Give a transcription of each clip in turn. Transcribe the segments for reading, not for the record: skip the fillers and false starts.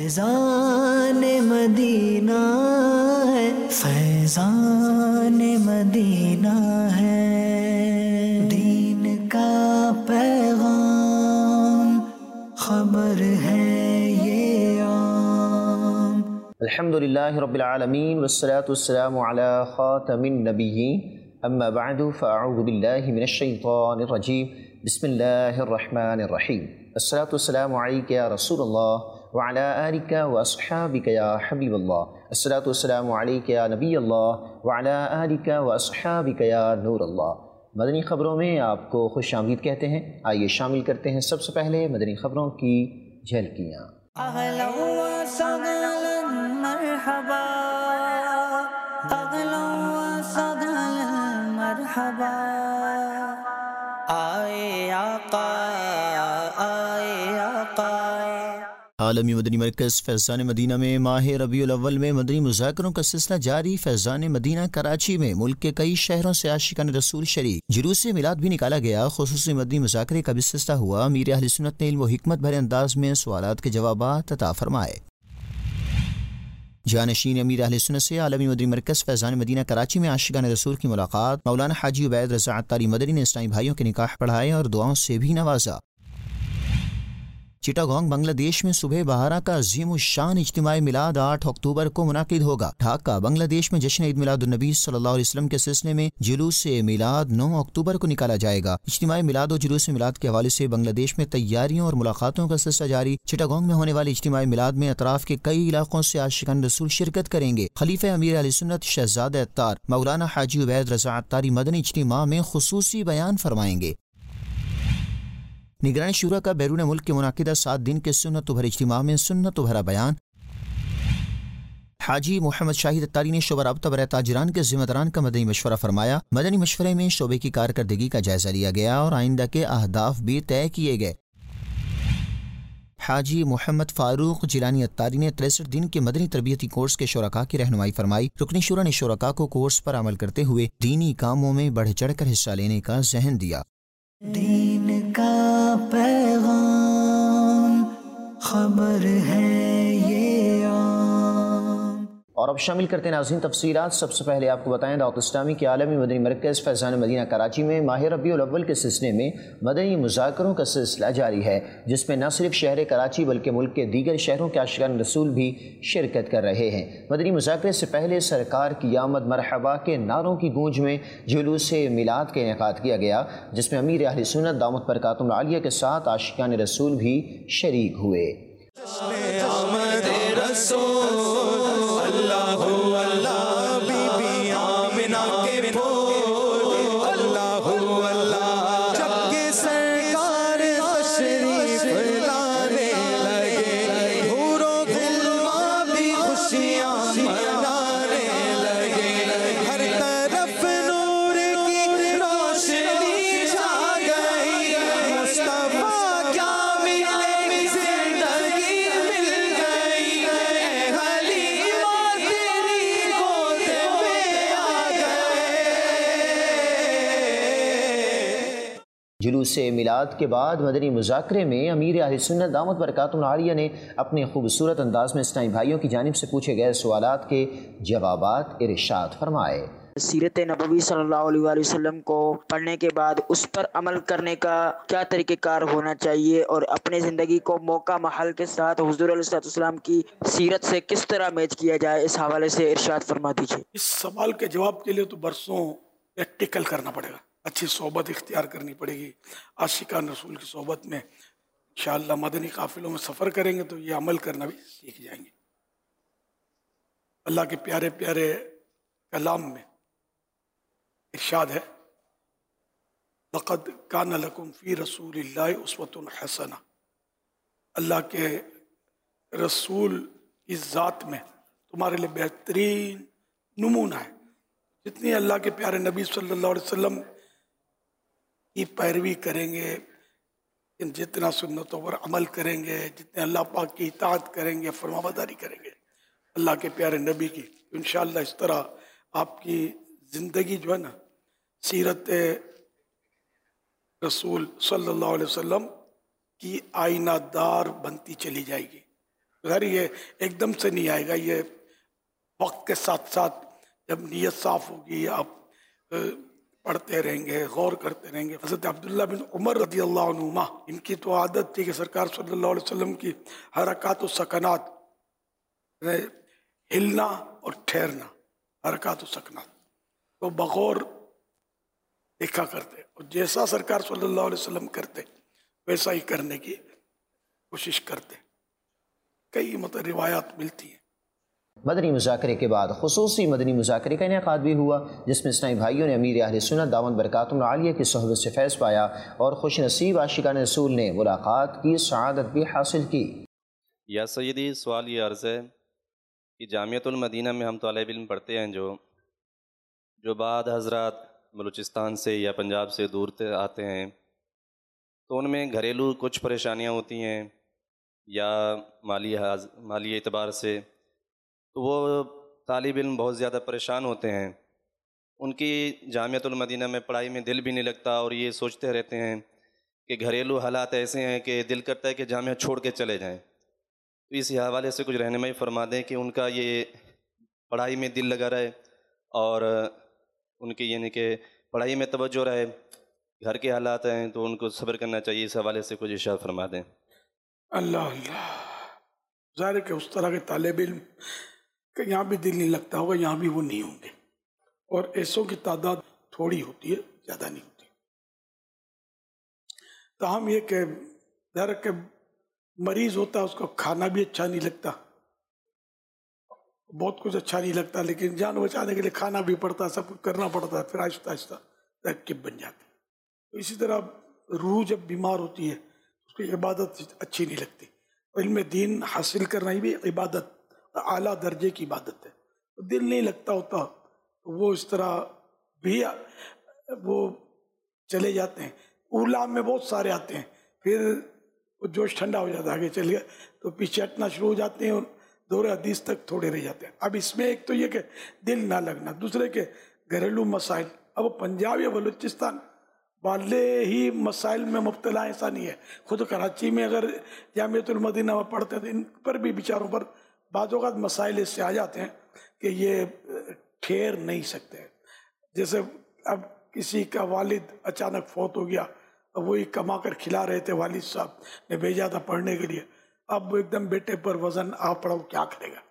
Faizan Medina है, Faizan Medina है, दीन का पैगाम खबर है ये आम। الحمدللہ رب العالمین والصلاة والسلام علی خاتم النبیین اما بعد فاعوذ باللہ من الشیطان الرجیم بسم اللہ الرحمن الرحیم الصلاة والسلام علیک یا رسول اللہ وعلی آلک واصحابک یا حبیب اللہ الصلاة والسلام علیک یا نبی اللہ وعلی آلک واصحابک یا نور اللہ۔ مدنی خبروں میں آپ کو خوش آمدید کہتے ہیں۔ آئیے شامل کرتے ہیں سب سے پہلے مدنی خبروں کی جھلکیاں۔ اہلا و سہلا مرحبا، اہلا و سہلا مرحبا، آئے آقا آئے آقا۔ عالمی مدنی مرکز فیضان مدینہ میں ماہ ربیع الاول میں مدنی مذاکروں کا سلسلہ جاری۔ فیضان مدینہ کراچی میں ملک کے کئی شہروں سے عاشقان رسول شریک، جلوس میلاد بھی نکالا گیا۔ خصوصی مدنی مذاکرے کا بھی سلسلہ ہوا۔ امیر اہل سنت نے علم و حکمت بھرے انداز میں سوالات کے جوابات عطا فرمائے۔ جانشین امیر اہل سنت سے عالمی مدنی مرکز فیضان مدینہ کراچی میں عاشقان رسول کی ملاقات۔ مولانا حاجی عبید رضا عطاری مدنی نے اسلامی بھائیوں کے نکاح پڑھائے اور دعاؤں سے بھی نوازا۔ چٹاگانگ بنگلہ دیش میں صبح بہارا کا عظیم الشان اجتماعی میلاد 8 اکتوبر کو منعقد ہوگا۔ ڈھاکہ بنگلہ دیش میں جشن عید میلاد النبی صلی اللہ علیہ وسلم کے سلسلے میں جلوس میلاد 9 اکتوبر کو نکالا جائے گا۔ اجتماعی میلاد و جلوس میلاد کے حوالے سے بنگلہ دیش میں تیاریوں اور ملاقاتوں کا سلسلہ جاری۔ چٹاگانگ میں ہونے والے اجتماعی میلاد میں اطراف کے کئی علاقوں سے عاشقان رسول شرکت کریں گے۔ خلیفہ امیر اہل سنت شہزادہ عطار مولانا حاجی عبید رضا عطاری مدنی اجتماع میں خصوصی بیان فرمائیں گے۔ نگران شورا کا بیرون ملک کے منعقدہ 7 دن کے سنت و بھر اجتماع میں سنت و بھرا بیان۔ حاجی محمد شاہد عطاری نے شعبہ رابطہ برائے تاجران کے ذمہ داران کا مدنی مشورہ فرمایا۔ مدنی مشورے میں شعبے کی کارکردگی کا جائزہ لیا گیا اور آئندہ کے اہداف بھی طے کیے گئے۔ حاجی محمد فاروق جیلانی عطاری نے 63 دن کے مدنی تربیتی کورس کے شرکاء کی رہنمائی فرمائی۔ رکن شورا نے شرکاء کو کورس پر عمل کرتے ہوئے دینی کاموں میں بڑھ چڑھ کر حصہ لینے کا ذہن دیا۔ دین کا پیغام خبر ہے یہ عام۔ اور اب شامل کرتے ہیں ناظرین تفصیلات۔ سب سے پہلے آپ کو بتائیں دعوت اسلامی کے عالمی مدنی مرکز فیضان مدینہ کراچی میں ماہ ربیع الاول کے سلسلے میں مدنی مذاکروں کا سلسلہ جاری ہے، جس میں نہ صرف شہر کراچی بلکہ ملک کے دیگر شہروں کے عاشقان رسول بھی شرکت کر رہے ہیں۔ مدنی مذاکرے سے پہلے سرکار کی آمد مرحبا کے نعروں کی گونج میں جلوس میلاد کا انعقاد کیا گیا، جس میں امیر اہل سنت دامت برکاتہم العالیہ کے ساتھ عاشقان رسول بھی شریک ہوئے۔ جلوس میلاد کے بعد مدنی مذاکرے میں امیر اہل سنت دامت برکاتہم العالیہ نے اپنے خوبصورت انداز میں اسلامی بھائیوں کی جانب سے پوچھے گئے سوالات کے جوابات ارشاد فرمائے۔ سیرت نبوی صلی اللہ علیہ وآلہ وسلم کو پڑھنے کے بعد اس پر عمل کرنے کا کیا طریقہ کار ہونا چاہیے اور اپنے زندگی کو موقع محل کے ساتھ حضور علیہ السلام کی سیرت سے کس طرح میچ کیا جائے، اس حوالے سے ارشاد فرما دیجیے۔ اس سوال کے جواب کے لیے تو برسوں پریکٹیکل کرنا پڑے گا، اچھی صحبت اختیار کرنی پڑے گی۔ عاشقان رسول کی صحبت میں انشاءاللہ مدنی قافلوں میں سفر کریں گے تو یہ عمل کرنا بھی سیکھ جائیں گے۔ اللہ کے پیارے پیارے کلام میں ارشاد ہے، لَقَدْ كَانَ لَكُمْ فِي رَسُولِ اللَّهِ أُسْوَةٌ حَسَنَةٌ۔ اللہ کے رسول کی ذات میں تمہارے لیے بہترین نمونہ ہے۔ جتنی اللہ کے پیارے نبی صلی اللہ علیہ وسلم کی پیروی کریں گے، جتنا سنتوں پر عمل کریں گے، جتنے اللہ پاک کی اطاعت کریں گے، فرما برداری کریں گے اللہ کے پیارے نبی کی، انشاءاللہ اس طرح آپ کی زندگی جو ہے نا سیرت رسول صلی اللہ علیہ وسلم کی آئینہ دار بنتی چلی جائے گی۔ ظاہر یہ ایک دم سے نہیں آئے گا، یہ وقت کے ساتھ ساتھ جب نیت صاف ہوگی، آپ پڑھتے رہیں گے، غور کرتے رہیں گے۔ حضرت عبداللہ بن عمر رضی اللہ عنہما، ان کی تو عادت تھی کہ سرکار صلی اللہ علیہ وسلم کی حرکات و سکنات، ہلنا اور ٹھہرنا، حرکات و سکنات تو بغور دیکھا کرتے، اور جیسا سرکار صلی اللہ علیہ وسلم کرتے ویسا ہی کرنے کی کوشش کرتے۔ کئی روایات ملتی ہیں۔ مدنی مذاکرے کے بعد خصوصی مدنی مذاکرے کا انعقاد بھی ہوا، جس میں اسلامی بھائیوں نے امیر اہل سنت دامت برکاتہم العالیہ کی صحبت سے فیض پایا اور خوش نصیب عاشقان رسول نے ملاقات کی سعادت بھی حاصل کی۔ یا سیدی، سوال یہ عرض ہے کہ جامعۃ المدینہ میں ہم طالب علم پڑھتے ہیں جو بعد حضرات بلوچستان سے یا پنجاب سے دور آتے ہیں، تو ان میں گھریلو کچھ پریشانیاں ہوتی ہیں یا مالی اعتبار سے، تو وہ طالب علم بہت زیادہ پریشان ہوتے ہیں۔ ان کی جامعۃ المدینہ میں پڑھائی میں دل بھی نہیں لگتا، اور یہ سوچتے رہتے ہیں کہ گھریلو حالات ایسے ہیں کہ دل کرتا ہے کہ جامعہ چھوڑ کے چلے جائیں۔ تو اس حوالے سے کچھ رہنمائی فرما دیں کہ ان کا یہ پڑھائی میں دل لگا رہے اور ان کی یعنی کہ پڑھائی میں توجہ رہے۔ گھر کے حالات ہیں تو ان کو صبر کرنا چاہیے، اس حوالے سے کچھ ارشاد فرما دیں۔ اللہ اللہ، ظاہر ہے کہ اس طرح کے طالب علم کہ یہاں بھی دل نہیں لگتا ہوگا، یہاں بھی وہ نہیں ہوں گے، اور ایسوں کی تعداد تھوڑی ہوتی ہے، زیادہ نہیں ہوتی۔ تاہم یہ کہ ظاہر ہے کہ مریض ہوتا ہے، اس کو کھانا بھی اچھا نہیں لگتا، بہت کچھ اچھا نہیں لگتا، لیکن جان بچانے کے لیے کھانا بھی پڑتا ہے، سب کچھ کرنا پڑتا ہے، پھر آہستہ آہستہ ترکیب بن جاتی ہے۔ تو اسی طرح روح جب بیمار ہوتی ہے، اس کی عبادت اچھی نہیں لگتی۔ علم دین حاصل کرنا ہی بھی عبادت، اعلیٰ درجے کی عبادت ہے، تو دل نہیں لگتا ہوتا، تو وہ اس طرح بھی وہ چلے جاتے ہیں۔ اولا میں بہت سارے آتے ہیں، پھر وہ جوش ٹھنڈا ہو جاتا ہے، آگے چل گیا تو پیچھے ہٹنا شروع ہو جاتے ہیں، اور دور حدیث تک تھوڑے رہ جاتے ہیں۔ اب اس میں ایک تو یہ کہ دل نہ لگنا، دوسرے کہ گھریلو مسائل۔ اب پنجاب یا بلوچستان والے ہی مسائل میں مبتلا، ایسا نہیں ہے۔ خود کراچی میں اگر جامعۃ المدینہ میں پڑھتے ہیں تو ان پر بھی بیچاروں پر بعض اوقات مسائل اس سے آ جاتے ہیں کہ یہ ٹھہر نہیں سکتے۔ جیسے اب کسی کا والد اچانک فوت ہو گیا، اب وہی کما کر کھلا رہے تھے، والد صاحب نے بھیجا تھا پڑھنے کے لیے، اب ایک دم بیٹے پر وزن آ پڑا، کیا کرے گا؟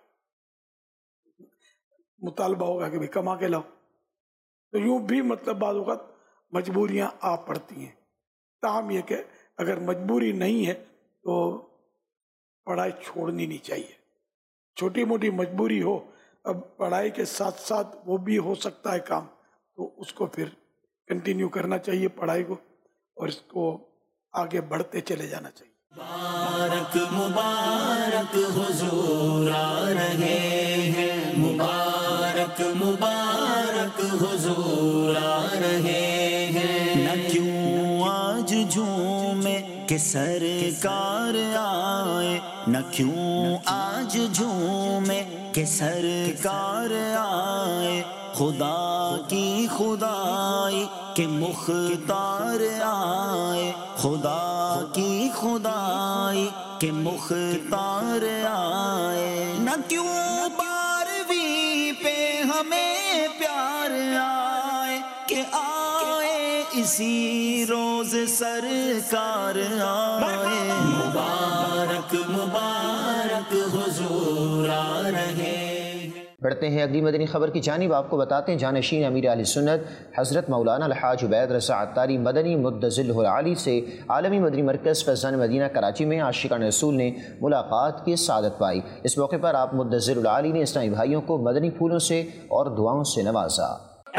مطالبہ ہوگا کہ بھی کما کے لاؤ۔ تو یوں بھی مطلب بعض اوقات مجبوریاں آ پڑتی ہیں۔ تاہم یہ کہ اگر مجبوری نہیں ہے تو پڑھائی چھوڑنی نہیں چاہیے۔ چھوٹی موٹی مجبوری ہو، اب پڑھائی کے ساتھ ساتھ وہ بھی ہو سکتا ہے کام، تو اس کو پھر کنٹینیو کرنا چاہیے پڑھائی کو، اور اس کو آگے بڑھتے چلے جانا چاہیے۔ مبارک مبارک حضور آ رہے ہیں، مبارک مبارک حضور آ رہے ہیں، نہ کیوں آج جھومے کہ سرکار آئے، نہ کیوں آج جھومے کہ سرکار آئے، خدا کی خدائی کہ مختار آئے، خدا کی خدائی کہ مختار آئے، نہ کیوں بارہویں پہ ہمیں پیار آئے کہ آئے اسی روز سرکار آئے، مبارک مبارک حضور آ رہے۔ بڑھتے ہیں اگلی مدنی خبر کی جانب۔ آپ کو بتاتے ہیں جانشین امیر اہل سنت حضرت مولانا الحاج عبید رضا عطاری مدنی مدظلہ العالی سے عالمی مدنی مرکز فیضان مدینہ کراچی میں عاشقان رسول نے ملاقات کی سعادت پائی۔ اس موقع پر آپ مدظلہ العالی نے اسلامی بھائیوں کو مدنی پھولوں سے اور دعاؤں سے نوازا۔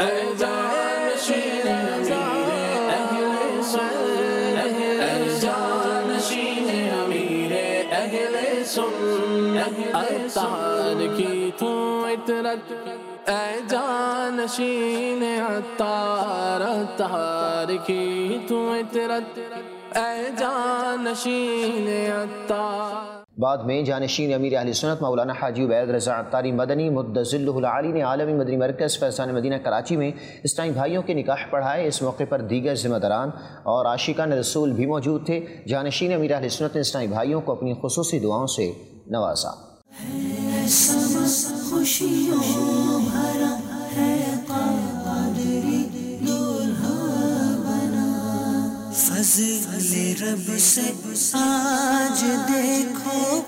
عطار کی تو عطرت، اے جانشین عطار، عطار کی تو عطرت، اے جانشین عطار۔ بعد میں جانشین امیر اہل سنت مولانا حاجی عبید رضا عطاری مدنی مدظلہ العالی نے عالمی مدنی مرکز فیضان مدینہ کراچی میں اسلامی بھائیوں کے نکاح پڑھائے۔ اس موقع پر دیگر ذمہ داران اور عاشقان رسول بھی موجود تھے۔ جانشین امیر اہل سنت نے اسلامی بھائیوں کو اپنی خصوصی دعاؤں سے نوازا۔ فضل رب سے آج دیکھو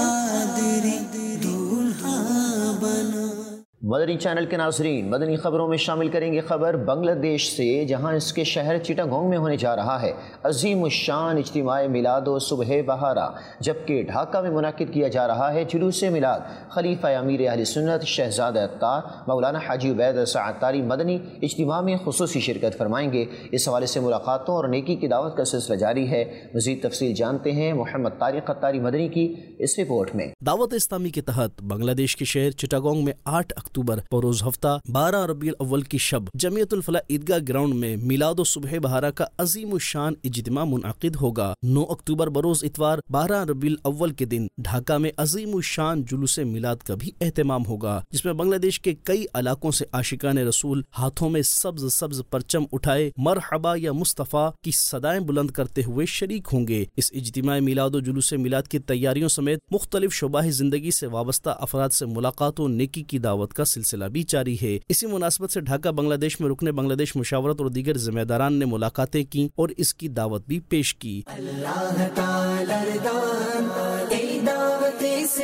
قادری دولہا بنا۔ مدنی چینل کے ناظرین، مدنی خبروں میں شامل کریں گے خبر بنگلہ دیش سے، جہاں اس کے شہر چٹاگونگ میں ہونے جا رہا ہے عظیم الشان اجتماع میلاد و صبح بہارا، جبکہ ڈھاکہ میں منعقد کیا جا رہا ہے جلوس میلاد خلیفہ امیر اہل سنت شہزادہ اتار مولانا حاجی عبید سعد اتاری مدنی۔ اجتماع میں خصوصی شرکت فرمائیں گے۔ اس حوالے سے ملاقاتوں اور نیکی کی دعوت کا سلسلہ جاری ہے۔ مزید تفصیل جانتے ہیں محمد طارق اتاری مدنی کی اس رپورٹ میں۔ دعوت اسلامی کے تحت بنگلہ دیش کے شہر چٹاگونگ میں 8 اکتوبر بروز ہفتہ 12 ربیع الاول کی شب جمعیت الفلاح عیدگاہ گراؤنڈ میں میلاد و صبح بہارا کا عظیم الشان اجتماع منعقد ہوگا۔ 9 اکتوبر بروز اتوار 12 ربیع الاول کے دن ڈھاکہ میں عظیم الشان جلوس میلاد کا بھی اہتمام ہوگا، جس میں بنگلہ دیش کے کئی علاقوں سے عاشقان رسول ہاتھوں میں سبز پرچم اٹھائے مرحبا یا مصطفیٰ کی صدائیں بلند کرتے ہوئے شریک ہوں گے۔ اس اجتماع میلاد و جلوس میلاد کی تیاریوں سمیت مختلف شعبہ زندگی سے وابستہ افراد سے ملاقات و نیکی کی دعوت کا سلسلہ بھی جاری ہے۔ اسی مناسبت سے ڈھاکہ بنگلہ دیش میں رکن بنگلہ دیش مشاورت اور دیگر ذمہ داران نے ملاقاتیں کی اور اس کی دعوت بھی پیش کی۔ اللہ تعالی دان ای دعوت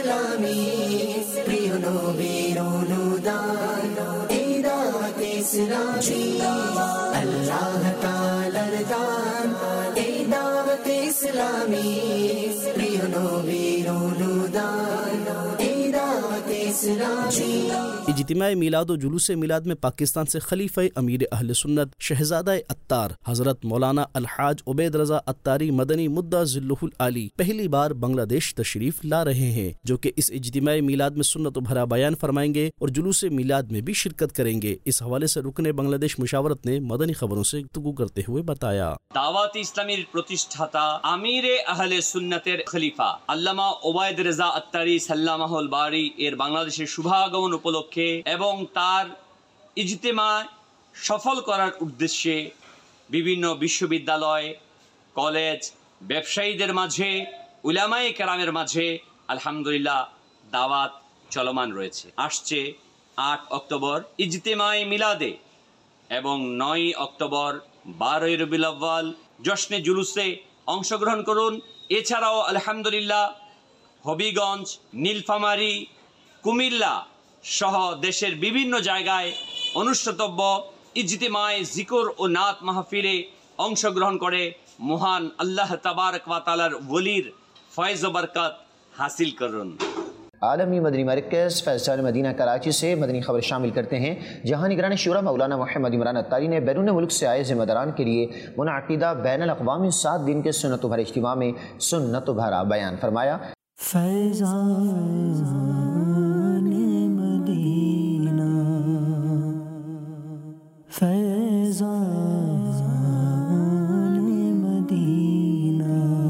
اسلامی پریونو بیرونو دان ای دعوت اسلامی اللہ تعالی دان ای دعوت اسلامی پریونو بیرونو دان ای دعوت اسلامی۔ اجتماع میلاد و جلوس میلاد میں پاکستان سے خلیفہ امیر اہل سنت شہزادہ اتار حضرت مولانا الحاج عبید رضا اتاری مدنی مدعا ذلہ العالی پہلی بار بنگلہ دیش تشریف لا رہے ہیں، جو کہ اس اجتماع میلاد میں سنت و بھرا بیان فرمائیں گے اور جلوس میلاد میں بھی شرکت کریں گے۔ اس حوالے سے رکن بنگلہ دیش مشاورت نے مدنی خبروں سے گفتگو کرتے ہوئے بتایا، দাওয়াত ইসলামীর প্রতিষ্ঠাতা আমিরে আহলে সুন্নাতের খলিফা আল্লামা ওবায়দ রেজা আত্তারি সাল্লামাহুল বারি এর বাংলাদেশের শুভাগমন উপলক্ষে এবং তার ইজতেমা সফল করার উদ্দেশ্যে বিভিন্ন বিশ্ববিদ্যালয় কলেজ ব্যবসায়ীদের মাঝে উলামায়ে কেরামের মাঝে আলহামদুলিল্লাহ দাওয়াত চলমান রয়েছে। আসছে 8 অক্টোবর ইজতেমায়ে মিলাদে এবং 9 অক্টোবর 12 রবিউল আউয়াল জশ্নে জুলুসে অংশগ্রহণ করুন। এছাড়াও আলহামদুলিল্লাহ হবিগঞ্জ, নীলফামারী, কুমিল্লা সহ দেশের বিভিন্ন জায়গায় অনুষ্ঠিতব্য ইজতিমায়ে জিকর ও নাত মাহফিলে অংশগ্রহণ করে মহান আল্লাহ তাবারক ওয়া তাআলার ওলির ফয়জ ও বরকত হাসিল করুন۔ عالمی مدنی مرکز فیضان مدینہ کراچی سے مدنی خبر شامل کرتے ہیں، جہاں نگران شورا مولانا محمد عمران اتاری نے بیرون ملک سے آئے ذمہ داران کے لیے منعقدہ بین الاقوامی 7 دن کے سنت و بھرا اجتماع میں سنت و بھرا بیان فرمایا۔ فیضان مدینہ فیضان مدینہ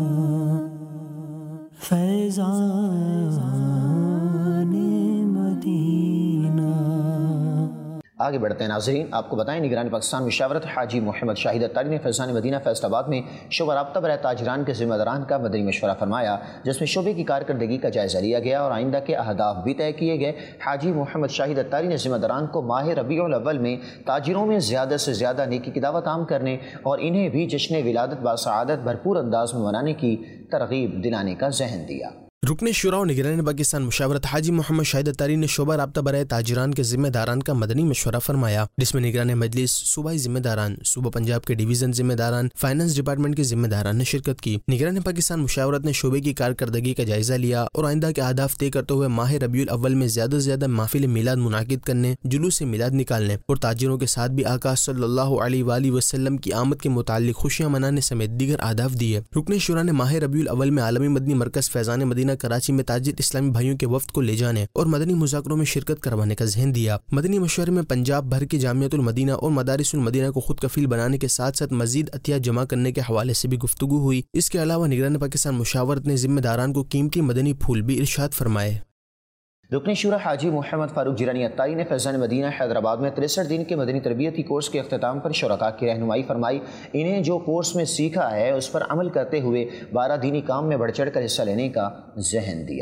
فیضان مدینہ۔ آگے بڑھتے ہیں ناظرین، آپ کو بتائیں نگران پاکستان مشاورت حاجی محمد شاہد اتاری نے فیضان مدینہ فیصل آباد میں شعبہ رابطہ برائے تاجران کے ذمہ داران کا مدنی مشورہ فرمایا، جس میں شعبے کی کارکردگی کا جائزہ لیا گیا اور آئندہ کے اہداف بھی طے کیے گئے۔ حاجی محمد شاہد اتاری نے ذمہ داران کو ماہ ربیع الاول میں تاجروں میں زیادہ سے زیادہ نیکی کی دعوت عام کرنے اور انہیں بھی جشن ولادت باسعادت بھرپور انداز میں منانے کی ترغیب دلانے کا ذہن دیا۔ رکن شورا و نگران پاکستان مشاورت حاجی محمد شاہد اتاری نے شعبہ رابطہ برائے تاجران کے ذمہ داران کا مدنی مشورہ فرمایا، جس میں نگران مجلس، صوبائی ذمہ داران، صوبہ پنجاب کے ڈویژن ذمہ داران، فائنانس ڈپارٹمنٹ کے ذمہ داران نے شرکت کی۔ نگران پاکستان مشاورت نے شعبے کی کارکردگی کا جائزہ لیا اور آئندہ کے اہداف طے کرتے ہوئے ماہ ربیع الاول میں زیادہ سے زیادہ محافل میلاد منعقد کرنے، جلوس میلاد نکالنے اور تاجروں کے ساتھ بھی آقا صلی اللہ علیہ وآلہ وسلم کی آمد کے متعلق خوشیاں منانے سمیت دیگر اہداف دیے۔ رکن شورا نے ماہ ربیع الاول میں عالمی مدنی مرکز فیضان مدینہ کراچی میں تاجر اسلامی بھائیوں کے وفد کو لے جانے اور مدنی مذاکروں میں شرکت کروانے کا ذہن دیا۔ مدنی مشورے میں پنجاب بھر کے جامعۃ المدینہ اور مدارس المدینہ کو خود کفیل بنانے کے ساتھ ساتھ مزید عطیات جمع کرنے کے حوالے سے بھی گفتگو ہوئی۔ اس کے علاوہ نگران پاکستان مشاورت نے ذمہ داران کو قیمتی مدنی پھول بھی ارشاد فرمائے۔ رکن شورا حاجی محمد فاروق جیلانی اتاری نے فیضان مدینہ حیدرآباد میں 63 دن کے مدنی تربیتی کورس کے اختتام پر شرکاء کی رہنمائی فرمائی۔ انہیں جو کورس میں سیکھا ہے اس پر عمل کرتے ہوئے 12 دینی کام میں بڑھ چڑھ کر حصہ لینے کا ذہن دیا۔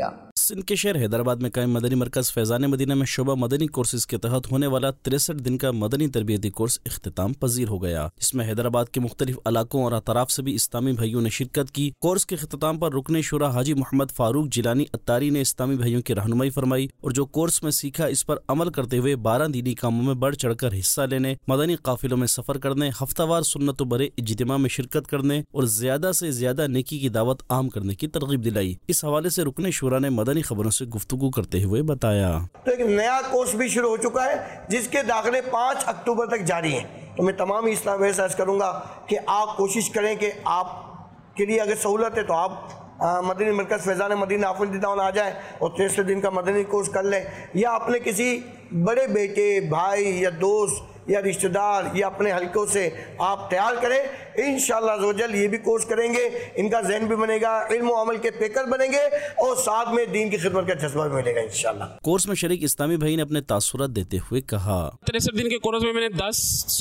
सिंध के शहर हैदराबाद में कायम मदनी मरकज़ फैज़ान मदीना में शोबा मदनी कोर्सेज के तहत होने वाला 63 दिन का मदनी तरबियती कोर्स इख्तिताम पजीर हो गया, जिसमें हैदराबाद के मुख्तलिफ इलाकों और अतराफ से भी इस्लामी भाइयों ने शिरकत की। कोर्स के इख्तिताम पर रुकन शुरा हाजी मोहम्मद फारूक जिलानी अत्तारी ने इस्लामी भाइयों की रहनुमाई फरमाई और जो कोर्स में सीखा इस पर अमल करते हुए 12 दीनी कामों में बढ़ चढ़कर हिस्सा लेने, मदनी काफिलों में सफर करने, हफ्तावार सुन्नत बरे इज्तिमा में शिरकत करने और ज्यादा से ज्यादा नेकी की दावत आम करने की तरगीब दिलाई। इस हवाले से रुकन शुरा ने मदनी खबरों से गुफ्तगू करते हुए बताया, तो एक नया कोर्स भी शुरू हो चुका है जिसके दाखिले 5 अक्टूबर तक जारी हैं। तो मैं तमाम इस्लाम भाई से अर्ज़ करूँगा कि आप कोशिश करें कि आपके लिए अगर सहूलत है तो आप मदनी मरकज़ फैज़ान मदीना आफुल टाउन आ जाए और 63 दिन का मदनी कोर्स कर लें, या अपने किसी बड़े बेटे, भाई या दोस्त या रिश्तेदार या अपने हल्कों से आप तैयार करें। इंशाअल्लाह ज़ोजल ये भी कोर्स करेंगे, इनका ज़हन भी बनेगा, इल्म व अमल के पेकर बनेंगे और साथ में दीन की खिदमत का जज्बा भी मिलेगा इंशाअल्लाह। कोर्स में शरीक इस्लामी भाई ने अपने तासुरात देते हुए कहा, 63 दिन के कोर्स में मैंने 10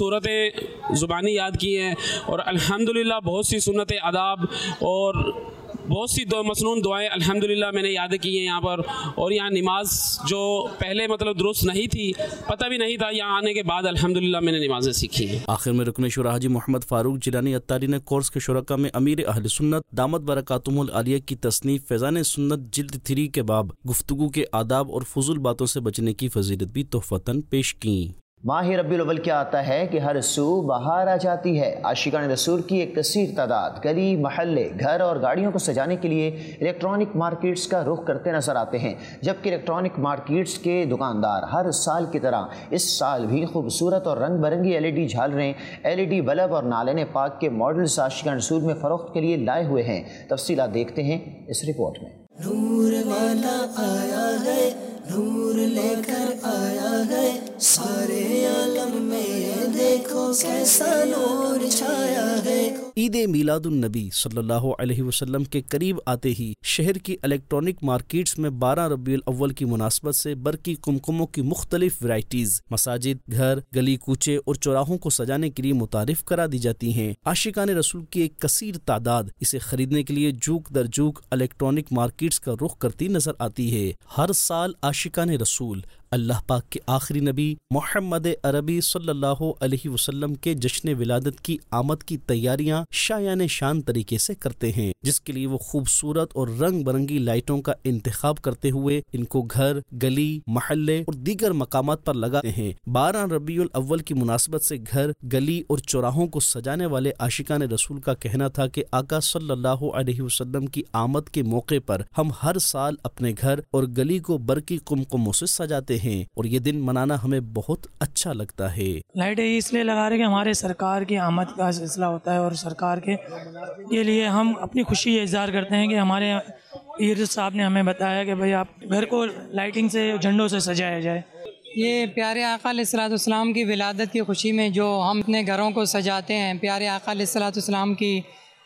सूरतें ज़ुबानी याद की हैं और अल्हम्दुलिल्लाह बहुत सी सुन्नतें आदाब और बहुत सी मसनून दुआएं अल्हम्दुलिल्लाह मैंने याद की हैं यहाँ पर। और यहाँ नमाज जो पहले मतलब दुरुस्त नहीं थी, पता भी नहीं था, यहाँ आने के बाद अल्हम्दुलिल्लाह मैंने नमाजें सीखी हैं। आखिर में रुकन शुरा हाजी मोहम्मद फारूक जिलानी अत्तारी ने कोर्स के शुरका में अमीर अहल सुन्नत दामत बरकातुहुल आलिया की तसनीफ फैज़ान सुन्नत जिल्द 3 के बाब गुफ्तगू के आदाब और फजूल बातों से बचने की फजीलत भी तोहफतन पेश की। माह रब्बीउल अव्वल क्या आता है कि हर सू बहार आ जाती है। आशिकान रसूल की एक कसीर तादाद गली, महल्ले, घर और गाड़ियों को सजाने के लिए इलेक्ट्रॉनिक मार्केट्स का रुख करते नजर आते हैं, जबकि इलेक्ट्रॉनिक मार्केट्स के दुकानदार हर साल की तरह इस साल भी खूबसूरत और रंग बिरंगी LED झालरें, LED बल्ब और नालन पाक के मॉडल्स आशिकान रसूल में फ़रोख्त के लिए लाए हुए हैं। तफसीलात देखते हैं इस रिपोर्ट में। नूर वाला आया है, नूर लेकर आया है, सारे आलम में देखो कैसा नूर छाया है। ईद मिलादुन नबी सल्लल्लाहु अलैहि वसल्लम के करीब आते ही शहर की इलेक्ट्रॉनिक मार्केट्स में 12 रबीउल अव्वल की मुनासबत से बरकी कुमकुमों की मुख्तलिफ वैरायटीज मसाजिद, घर, गली कूचे और चौराहों को सजाने के लिए मुतारिफ करा दी जाती हैं। आशिकान रसूल की एक कसीर तादाद इसे खरीदने के लिए जूक दर जूक इलेक्ट्रॉनिक मार्केट्स का रुख करती नजर आती है। हर साल आशिकान रसूल अल्लाह पाक के आखिरी नबी मोहम्मद अरबी सल्लल्लाहु अलैहि वसल्लम के जश्न विलादत की आमद की तैयारियां शायान शान तरीके से करते हैं, जिसके लिए वो खूबसूरत और रंग बिरंगी लाइटों का इंतखाब करते हुए इनको घर, गली, महल्ले और दीगर मकामात पर लगाते हैं। 12 रबीउल अव्वल की मुनासबत से घर, गली और चौराहों को सजाने वाले आशिकान रसूल का कहना था कि आका सल्लल्लाहु अलैहि वसल्लम की आमद के मौके पर हम हर साल अपने घर और गली को बरकी कुमकुमों से सजाते हैं और ये दिन मनाना हमें बहुत अच्छा लगता है। लाइटें इसलिए लगा रहे कि हमारे सरकार की आमद का सिलसिला होता है और सरकार के लिए हम अपनी खुशी इज़हार करते हैं कि हमारे पीर साहब ने हमें बताया कि भाई आप घर को लाइटिंग से, झंडों से सजाया जाए। ये प्यारे आका अलैहिस्सलाम की विलादत की खुशी में जो हम अपने घरों को सजाते हैं, प्यारे आका अलैहिस्सलाम की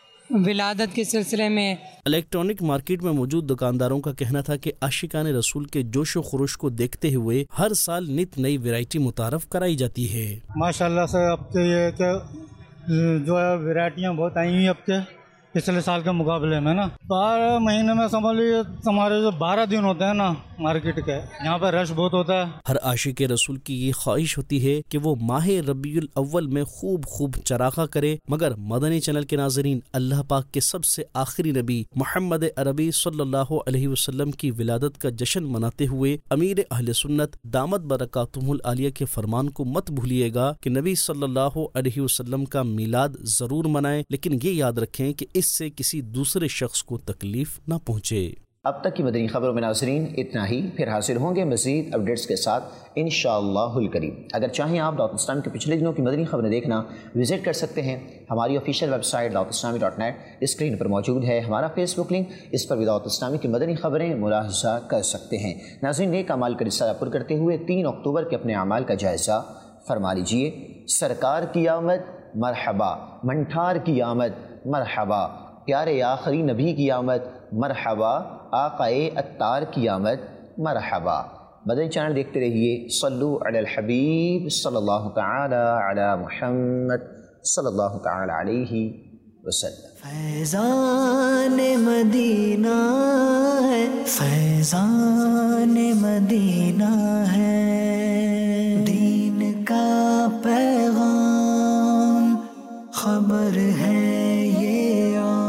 विलादत के सिलसिले में इलेक्ट्रॉनिक मार्केट में मौजूद दुकानदारों का कहना था कि आशिकान रसूल के जोश व खरोश को देखते हुए हर साल नित नई वैरायटी मुतारफ कराई जाती है। माशाल्लाह से अब तो ये जो है वैरायटियाँ बहुत आई हुई अब के पिछले साल के मुकाबले में ना। 12 महीने में समझ लीजिए हमारे जो 12 दिन होते हैं ना मार्केट के, यहाँ पर रश बहुत होता है। हर आशिक रसूल की ये ख्वाहिश होती है कि वो माह रबीउल अव्वल में खूब चराखा करे, मगर मदनी चैनल के नाजरीन अल्लाह पाक के सबसे आखिरी नबी मोहम्मद अरबी सल्लल्लाहु अलैहि वसल्लम की विलादत का जश्न मनाते हुए अमीर अहले सुन्नत दामत बरकातुहुल आलिया के फरमान को मत भूलिएगा कि नबी सल्लल्लाहु अलैहि वसल्लम का मिलाद जरूर मनाएं, लेकिन ये याद रखें कि इससे किसी दूसरे शख्स को तकलीफ न पहुँचे। अब तक की मदनी खबरों में नाज़रीन इतना ही, फिर हासिल होंगे मज़ीद अपडेट्स के साथ इंशाअल्लाहुल करीम। अगर चाहें आप दावत इस्लामी के पिछले दिनों की मदनी खबरें देखना विज़िट कर सकते हैं। हमारी ऑफिशियल वेबसाइट dawatislamee.net स्क्रीन पर मौजूद है। हमारा फेसबुक लिंक, इस पर भी दावत इस्लामी की मदनी खबरें मुलाहज़ा कर सकते हैं। नाज़रीन नेक अमाल का रिसाला पुर करते हुए 3 अक्टूबर के अपने अमाल का जायज़ा फरमा लीजिए। सरकार की आमद मरहबा, मंठार की आमद मरहबा, प्यारे आखिरी नबी की आमद मरहबा, आक़ाए अत्तार की आमद मरहबा। मदनी चैनल देखते रहिए। सल्लु अलल हबीब सल्लल्लाहु तआला अला मुहम्मद सल्लल्लाहु तआला अलैहि وسلم۔ فیضان مدینہ ہے، فیضان مدینہ ہے، دین کا پیغام خبر ہے یہ